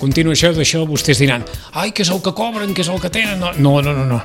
continuació d'això vostès diran ai, què és el que cobren, què és el que tenen? No.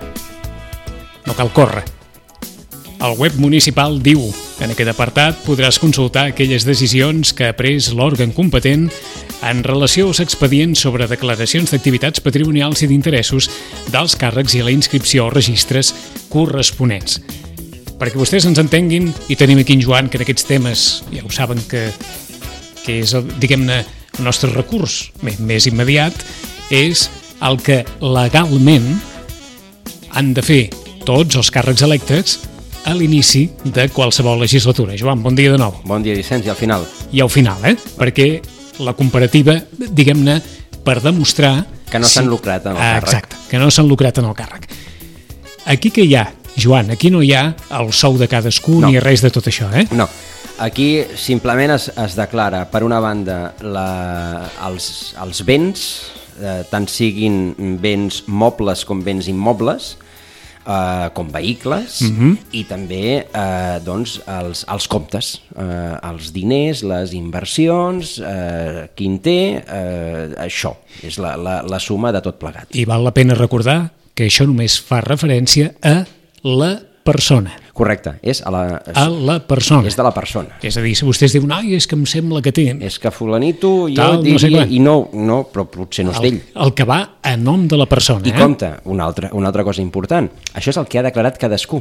No cal córrer. El web municipal diu que en aquest apartat podràs consultar aquelles decisions que ha pres l'òrgan competent en relació als expedients sobre declaracions d'activitats patrimonials i d'interessos dels càrrecs i la inscripció als registres corresponents. Perquè vostès ens entenguin, i tenim aquí en Joan, que en aquests temes ja ho saben que és, diguem-ne, el nostre recurs més immediat, és el que legalment han de fer tots els càrrecs electes a l'inici de qualsevol legislatura. Joan, bon dia de nou. Bon dia, Vicenç, i al final. I al final, perquè la comparativa, diguem-ne, per demostrar... Que no s'han lucrat en el càrrec. Exacte, que no s'han lucrat en el càrrec. Aquí què hi ha, Joan? Aquí no hi ha el sou de cadascú ni res de tot això, No, aquí simplement es declara, per una banda, els béns, tant siguin béns mobles com béns immobles, com vehicles, i també els comptes, els diners, les inversions, qui en té, això és la suma de tot plegat. I val la pena recordar que això només fa referència a la persona. Correcte, és a la persona. És de la persona. És a dir, si vostès diuen, ai, és que em sembla que té... És que fulanito, jo diria, i no, però potser no és d'ell. El que va a nom de la persona. I compte, una altra cosa important, això és el que ha declarat cadascú.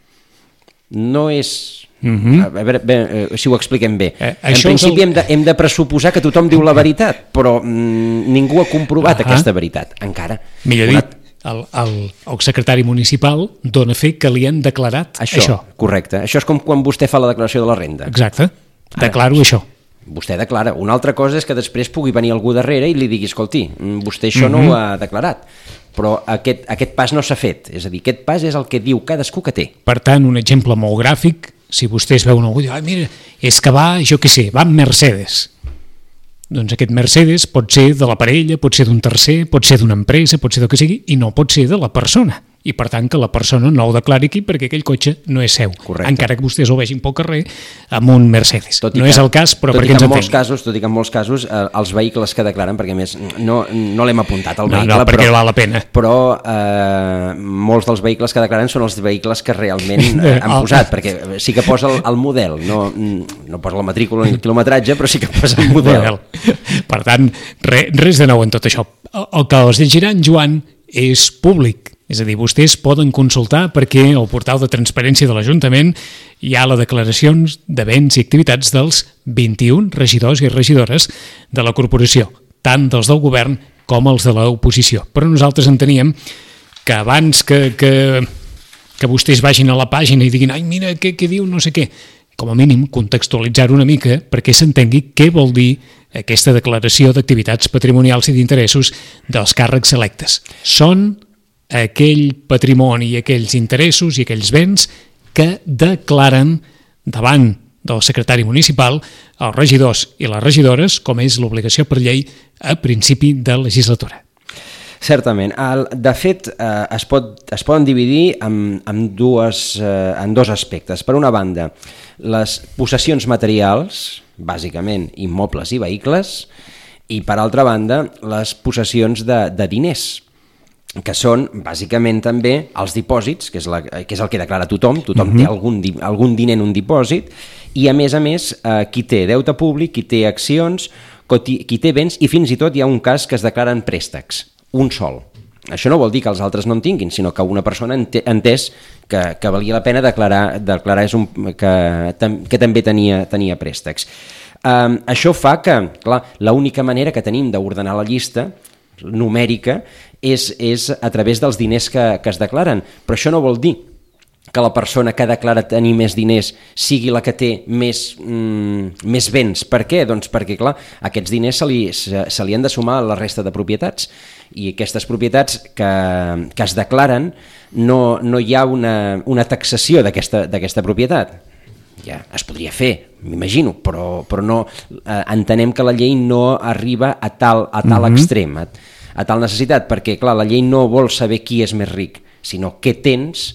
No és... A veure, si ho expliquem bé. En principi hem de pressuposar que tothom diu la veritat, però ningú ha comprovat aquesta veritat, encara. Millor dit, el secretari municipal dona fe que li han declarat això. Correcte. Això és com quan vostè fa la declaració de la renda. Exacte. Declaro això. Vostè declara. Una altra cosa és que després pugui venir algú darrere i li digui, escolti, vostè això no ho ha declarat. Però aquest pas no s'ha fet. És a dir, aquest pas és el que diu cadascú que té. Per tant, un exemple molt gràfic, si vostès veuen algú i diuen, mira, és que va, jo què sé, va amb Mercedes. Doncs aquest Mercedes pot ser de la parella, pot ser d'un tercer, pot ser d'una empresa, pot ser del que sigui, i no pot ser de la persona. I per tant que la persona no ho declari aquí perquè aquell cotxe no és seu. Correcte. Encara que vostès ho vegin pel carrer amb un Mercedes. No és el cas, però perquè ens entenguin. Tot i que en molts casos els vehicles que declaren, perquè a més no l'hem apuntat al vehicle, no, perquè val la pena. Però molts dels vehicles que declaren són els vehicles que realment han posat, perquè sí que posa el model, no posa la matrícula ni el quilometratge, però sí que posa el model. Per tant, res de nou en tot això. El que els llegirà en Joan és públic. És a dir, vostès poden consultar perquè al portal de transparència de l'Ajuntament hi ha les declaracions de béns i activitats dels 21 regidors i regidores de la corporació, tant dels del govern com els de l'oposició. Però nosaltres enteníem que abans que vostès vagin a la pàgina i diguin ai, mira, què diu no sé què, com a mínim contextualitzar una mica perquè s'entengui què vol dir aquesta declaració d'activitats patrimonials i d'interessos dels càrrecs electes. Són aquell patrimoni i aquells interessos i aquells béns que declaren davant del secretari municipal els regidors i les regidores, com és l'obligació per llei a principi de legislatura. Certament. De fet, es poden dividir en dos aspectes. Per una banda, les possessions materials, bàsicament immobles i vehicles, i per altra banda, les possessions de diners, que són bàsicament també els dipòsits, que és el que declara tothom té algun diner en un dipòsit, i a més, qui té deute públic, qui té accions, qui té béns, i fins i tot hi ha un cas que es declaren préstecs, un sol. Això no vol dir que els altres no en tinguin, sinó que una persona ha entès que valia la pena declarar que també tenia préstecs. Això fa que, clar, l'única manera que tenim d'ordenar la llista numèrica és a través dels diners que es declaren, però això no vol dir que la persona que declara tenir més diners sigui la que té més béns. Per què? Doncs perquè, clar, aquests diners se li han de sumar a la resta de propietats, i aquestes propietats que es declaren no hi ha una taxació d'aquesta propietat. Ja es podria fer, m'imagino, però no, entenem que la llei no arriba a tal extrem, a tal necessitat, perquè clar, la llei no vol saber qui és més ric, sinó què tens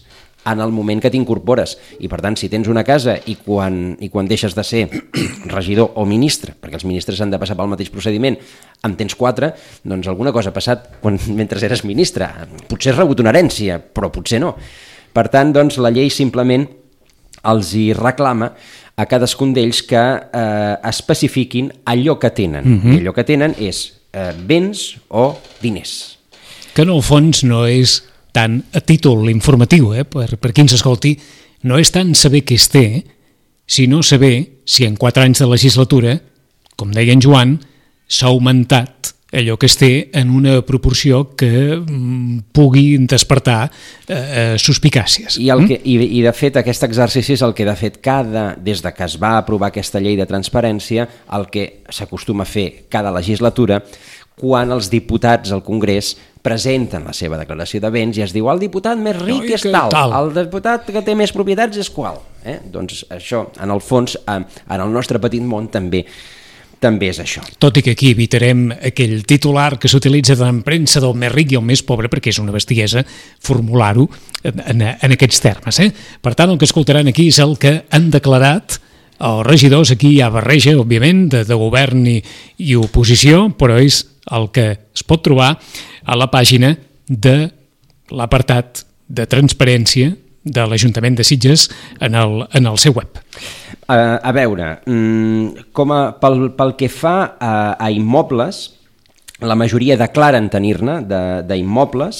en el moment que t'incorpores. I per tant, si tens una casa i quan deixes de ser regidor o ministre, perquè els ministres han de passar pel mateix procediment, en tens 4, doncs alguna cosa ha passat mentre eres ministre. Potser has rebut una herència, però potser no. Per tant, doncs, la llei simplement els hi reclama a cadascun d'ells que especifiquin allò que tenen. I allò que tenen és béns o diners. Que en el fons no és tant a títol informatiu, per qui ens escolti, no és tant saber què es té, sinó saber si en 4 anys de legislatura, com deia en Joan, s'ha augmentat allò que es té en una proporció que pugui despertar suspicàcies. I de fet aquest exercici és el que de fet des de que es va aprovar aquesta llei de transparència, el que s'acostuma a fer cada legislatura quan els diputats al Congrés presenten la seva declaració de béns i es diu el diputat més ric és tal, el diputat que té més propietats és qual. Doncs això, en el fons, en el nostre petit món també és això. Tot i que aquí evitarem aquell titular que s'utilitza en premsa del més ric i el més pobre, perquè és una bestiesa formular-ho en aquests termes. Per tant, el que escoltaran aquí és el que han declarat els regidors. Aquí hi ha barreja, òbviament, de govern i oposició, però és el que es pot trobar a la pàgina de l'apartat de transparència de l'Ajuntament de Sitges en el seu web. A veure, pel que fa a immobles, la majoria declaren tenir-ne d'immobles.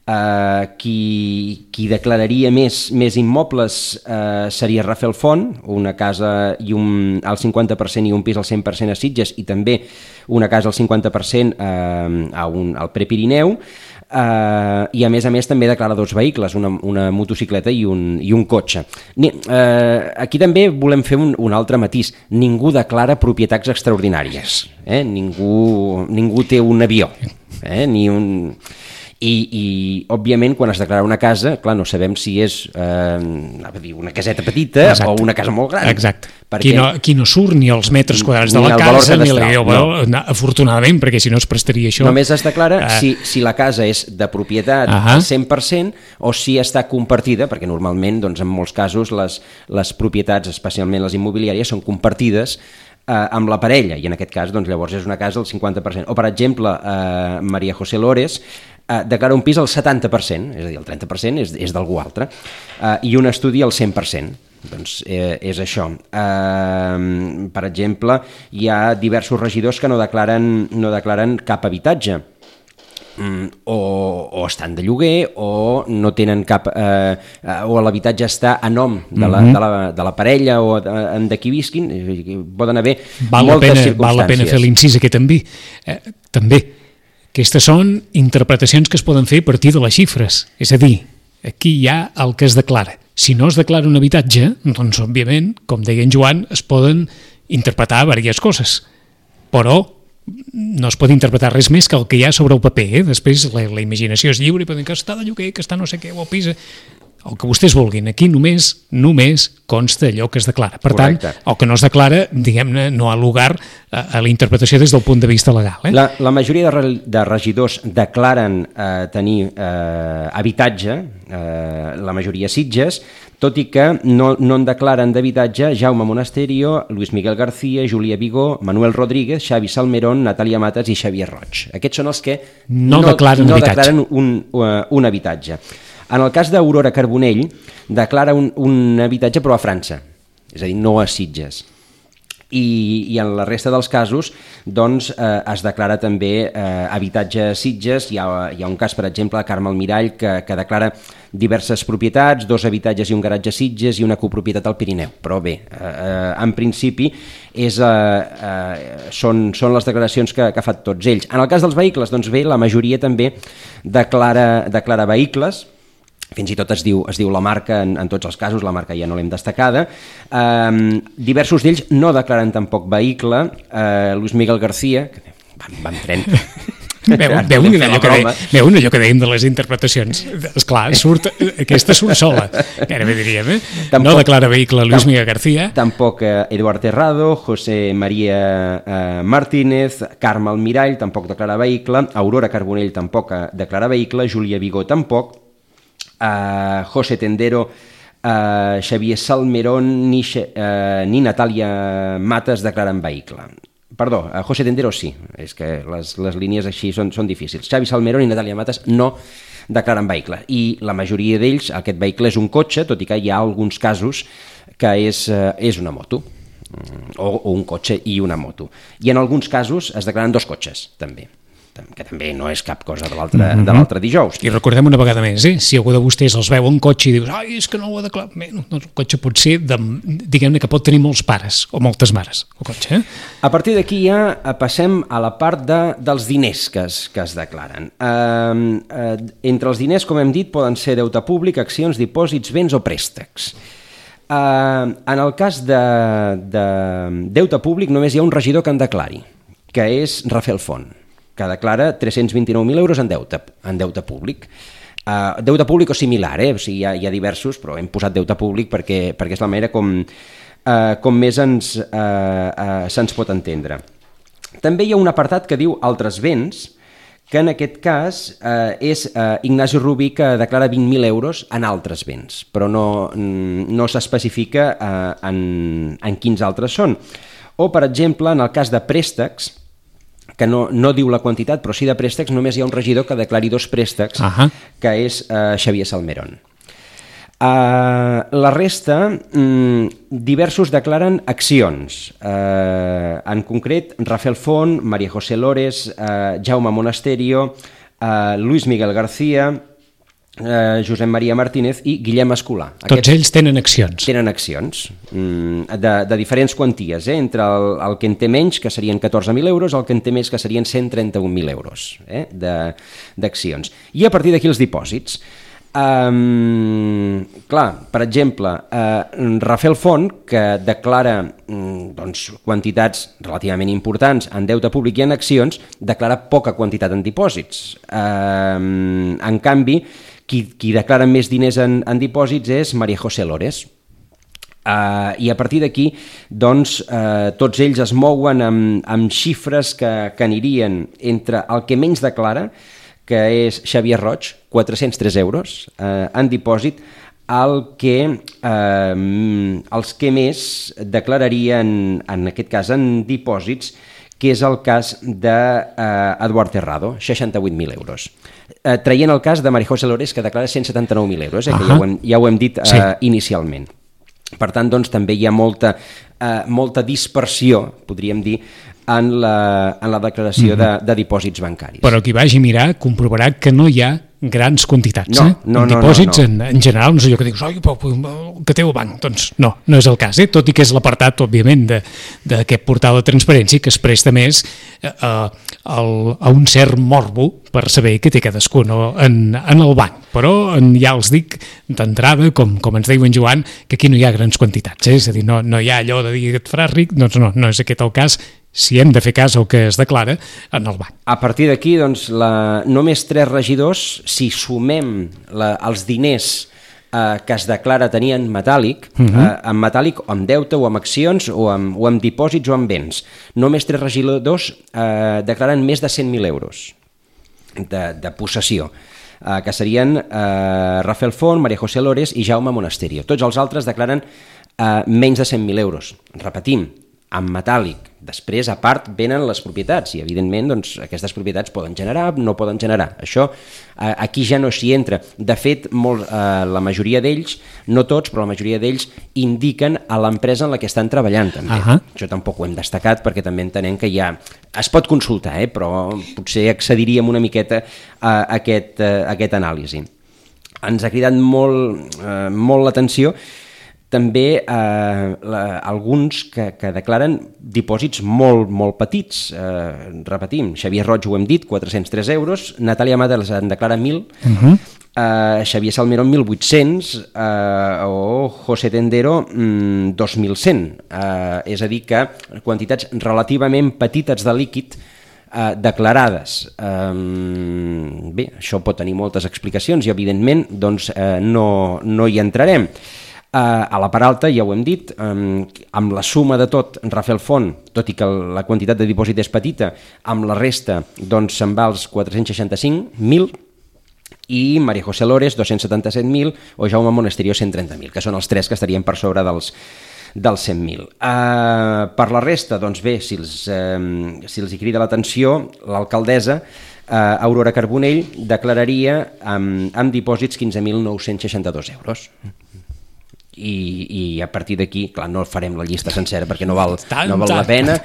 Qui declararia més immobles seria Rafael Font, una casa al 50% i un pis al 100% a Sitges, i també una casa al 50% al Prepirineu. I a més també declara 2 vehicles, una motocicleta i un cotxe. Aquí també volem fer un altre matís. Ningú declara propietats extraordinàries. Ningú té un avió, ni un... I òbviament, quan es declara una casa, clar, no sabem si és una caseta petita. Exacte. O una casa molt gran. Exacte. Qui no surt ni els metres quadrats de la casa, ni la afortunadament, perquè si no es prestaria això. Només es declara si la casa és de propietat al 100% o si està compartida, perquè normalment, doncs, en molts casos, les propietats, especialment les immobiliàries, són compartides amb la parella, i en aquest cas, doncs, llavors és una casa al 50%. O, per exemple, Maria José Lores declara un pis al 70%, és a dir, el 30% és d'algú altre, i un estudi al 100%. Doncs és això. Per exemple, hi ha diversos regidors que no declaren cap habitatge, o estan de lloguer, o no tenen cap... o l'habitatge està a nom de la parella o de qui visquin. Poden haver moltes circumstàncies. Val la pena fer l'incís aquest també. Aquestes són interpretacions que es poden fer a partir de les xifres. És a dir, aquí hi ha el que es declara. Si no es declara un habitatge, doncs, òbviament, com deia en Joan, es poden interpretar diverses coses. Però no es pot interpretar res més que el que hi ha sobre el paper. Després la imaginació és lliure i poden dir que està de lloguer, que està no sé què, o pisa... El que vostès vulguin. Aquí només consta allò que es declara. Per tant, el que no es declara, diguem-ne, no ha lugar a la interpretació des del punt de vista legal. La majoria de regidors declaren tenir habitatge, la majoria Sitges, tot i que no en declaren d'habitatge Jaume Monasterio, Luis Miguel García, Júlia Vigó, Manuel Rodríguez, Xavi Salmerón, Natàlia Matas i Xavier Roig. Aquests són els que no declaren un habitatge. En el cas d'Aurora Carbonell, declara un habitatge però a França, és a dir, no a Sitges. I en la resta dels casos doncs, es declara també habitatge a Sitges. Hi ha un cas, per exemple, de Carme Almirall, que declara diverses propietats, 2 habitatges i un garatge a Sitges i una copropietat al Pirineu. Però bé, en principi són les declaracions que ha fet tots ells. En el cas dels vehicles, doncs bé, la majoria també declara vehicles. Fins i tot es diu la marca en tots els casos, la marca ja no l'hem destacada. Diversos d'ells no declaren tampoc vehicle. Luis Miguel García, que va amb tren. Veu allò que dèiem de les interpretacions. Esclar, aquesta surt sola, gairebé diríem. No declara vehicle Luis Miguel García. Tampoc Eduard Terrado, José María Martínez, Carme Almirall tampoc declara vehicle, Aurora Carbonell tampoc declara vehicle, Júlia Vigó tampoc. José Tendero, Xavier Salmerón ni Natàlia Matas declaren vehicle. Perdó, José Tendero sí, és que les línies així són difícils. Xavi Salmerón i Natàlia Matas no declaren vehicle, i la majoria d'ells, aquest vehicle és un cotxe, tot i que hi ha alguns casos que és una moto, o un cotxe i una moto. I en alguns casos es declaren dos cotxes, també, que també no és cap cosa de l'altre dijous. I recordem una vegada més, si algú de vostès els veu un cotxe i dius, ai, és que no ho ha declarat, doncs el cotxe pot ser, diguem-ne que pot tenir molts pares o moltes mares, el cotxe. A partir d'aquí ja passem a la part dels diners que es declaren. Entre els diners, com hem dit, poden ser deute públic, accions, dipòsits, béns o préstecs. En el cas de deute públic només hi ha un regidor que en declari, que és Rafael Font, que declara 329.000 euros en deute públic. Deute públic o similar, o sigui, hi ha diversos, però hem posat deute públic perquè és la manera com més se'ns pot entendre. També hi ha un apartat que diu altres béns, que en aquest cas és Ignasi Rubí, que declara 20.000 euros en altres béns, però no s'especifica en quins altres són. O, per exemple, en el cas de préstecs, que no diu la quantitat, però sí de préstecs, només hi ha un regidor que declari dos préstecs, que és Xavier Salmerón. La resta, diversos declaren accions. En concret, Rafael Font, María José Lores, Jaume Monasterio, Luis Miguel García, Josep Maria Martínez i Guillem Escolà. Tots ells tenen accions. Tenen accions de diferents quanties, entre el que en té menys, que serien 14.000 euros, el que en té més, que serien 131.000 euros d'accions. I a partir d'aquí els dipòsits. Clar, per exemple, Rafael Font, que declara quantitats relativament importants en deute públic i en accions, declara poca quantitat en dipòsits. En canvi, qui declara més diners en dipòsits és María José Lores. I a partir d'aquí, doncs, tots ells es mouen amb xifres que anirien entre el que menys declara, que és Xavier Roig, 403 euros en dipòsit, els que més declararien, en aquest cas en dipòsits, que és el cas d'Eduard Terrado, 68.000 euros. Traient el cas de María José Lores, que declara 179.000 euros, que ja ho hem dit inicialment. Per tant, doncs, també hi ha molta dispersió, podríem dir, en la declaració de dipòsits bancaris. Però qui vagi a mirar comprovarà que no hi ha grans quantitats. No, dipòsits en general, no és allò que dius, oi, que té el banc. Doncs no és el cas, tot i que és l'apartat, òbviament, d'aquest portal de transparència que es presta més a un cert morbo per saber què té cadascú en el banc. Però ja els dic d'entrada, com ens diu en Joan, que aquí no hi ha grans quantitats. És a dir, no hi ha allò de dir que et faràs ric, doncs no és aquest el cas, si hem de fer cas al que es declara en el banc. A partir d'aquí, doncs, només 3 regidors, si sumem els diners que es declara tenir en metàl·lic, en metàl·lic o en deute o en accions o en dipòsits o en béns, només 3 regidors declaren més de 100.000 euros de possessió, que serien Rafael Font, María José Lores i Jaume Monasterio. Tots els altres declaren menys de 100.000 euros. Repetim, en metàl·lic. Després, a part, venen les propietats i, evidentment, doncs, aquestes propietats poden generar, no poden generar. Això aquí ja no s'hi entra. De fet, la majoria d'ells, no tots, però la majoria d'ells indiquen a l'empresa en la que estan treballant, també. Això tampoc ho hem destacat perquè també entenem que ja es pot consultar, però potser accediríem una miqueta a aquest anàlisi. Ens ha cridat molt l'atenció també alguns que declaren dipòsits molt petits. Repetim, Xavier Roig ho hem dit, 403 euros, Natàlia Matas en declara 1.000, Xavier Salmerón 1.800 o José Tendero 2.100. És a dir, que quantitats relativament petites de líquid declarades. Bé, això pot tenir moltes explicacions i, evidentment, doncs, no hi entrarem. A la part alta, ja ho hem dit, amb la suma de tot, Rafael Font, tot i que la quantitat de dipòsit és petita, amb la resta doncs se'n va als 465.000, i María José Lores 277.000 o Jaume Monasterio 130.000, que són els tres que estarien per sobre dels 100.000. Per la resta, doncs bé, si els hi crida l'atenció, l'alcaldessa Aurora Carbonell declararia amb dipòsits 15.962 euros. I a partir d'aquí, clar, no farem la llista sencera perquè no val la pena,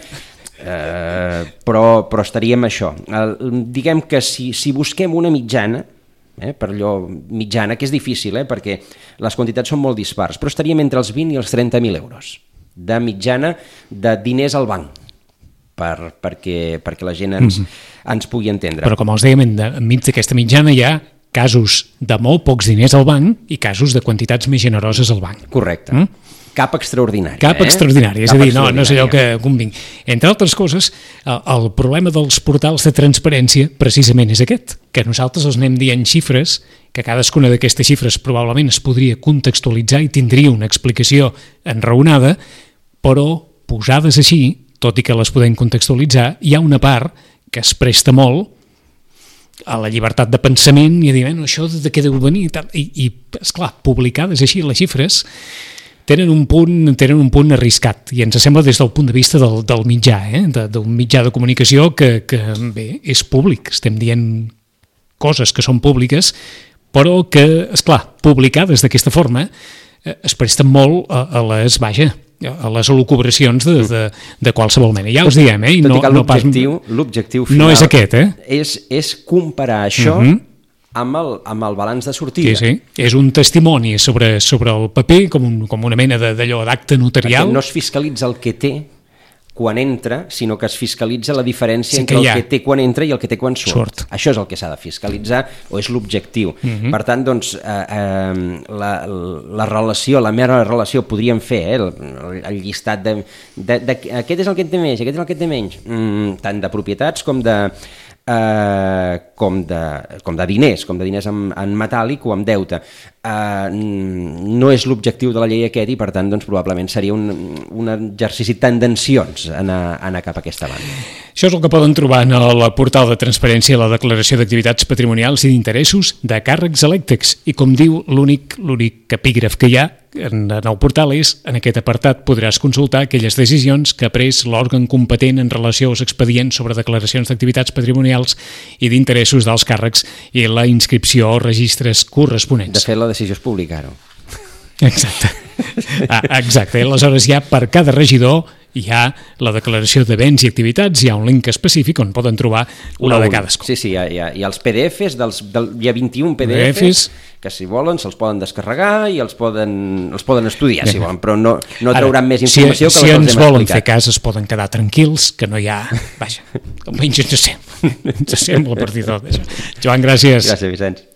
però estaríem això. Diguem que si busquem una mitjana, per allò mitjana, que és difícil, perquè les quantitats són molt dispars, però estaríem entre els 20 i els 30.000 euros de mitjana de diners al banc, perquè la gent ens pugui entendre. Però com els dèiem, enmig d'aquesta mitjana hi ha casos de molt pocs diners al banc i casos de quantitats més generoses al banc. Correcte. Cap extraordinari. Extraordinari, és a dir, no és allò que convingui. Entre altres coses, el problema dels portals de transparència precisament és aquest, que nosaltres els anem dient xifres, que cadascuna d'aquestes xifres probablement es podria contextualitzar i tindria una explicació enraonada, però posades així, tot i que les podem contextualitzar, hi ha una part que es presta molt a la llibertat de pensament i a dir, això de què deu venir i tal. I esclar, publicades així les xifres tenen un punt arriscat i ens sembla des del punt de vista del mitjà, d'un mitjà de comunicació que bé, és públic, estem dient coses que són públiques, però que, esclar, publicades d'aquesta forma es presten molt a les elucubracions de qualsevol mena. Ja us diem, tot i que l'objectiu final no és aquest, és comparar això amb el balanç de sortida. Sí. És un testimoni sobre el paper, com una mena d'allò d'acte notarial. Perquè no es fiscalitza el que té quan entra, sinó que es fiscalitza la diferència entre el que té quan entra i el que té quan surt. Això és el que s'ha de fiscalitzar, o és l'objectiu. Per tant, doncs, la relació, la mera relació, podríem fer el llistat de aquest és el que en té més, aquest és el que en té menys, tant de propietats com de diners en metàl·lic o en deute. No és l'objectiu de la llei aquest i per tant doncs, probablement seria un exercici tendenciós anar cap a aquesta banda. Això és el que poden trobar en el portal de transparència, la declaració d'activitats patrimonials i d'interessos de càrrecs elèctrics, i com diu l'únic epígraf que hi ha en el portal és: en aquest apartat podràs consultar aquelles decisions que ha pres l'òrgan competent en relació als expedients sobre declaracions d'activitats patrimonials i d'interessos dels càrrecs i la inscripció als registres corresponents. De fet, la decisió és publicar-ho. Exacte. Exacte. Aleshores, ja per cada regidor hi ha la declaració de béns i activitats, hi ha un link específic on poden trobar una de cadascun. Sí, hi ha els PDFs, hi ha 21 PDFs que si volen se'ls poden descarregar i els poden estudiar, si volen, però no trauran més informació que la que els hem explicat. Si ens volen fer cas es poden quedar tranquils, que no hi ha... Vaja, almenys ens sembla a partir de tot això. Joan, gràcies. Gràcies, Vicenç.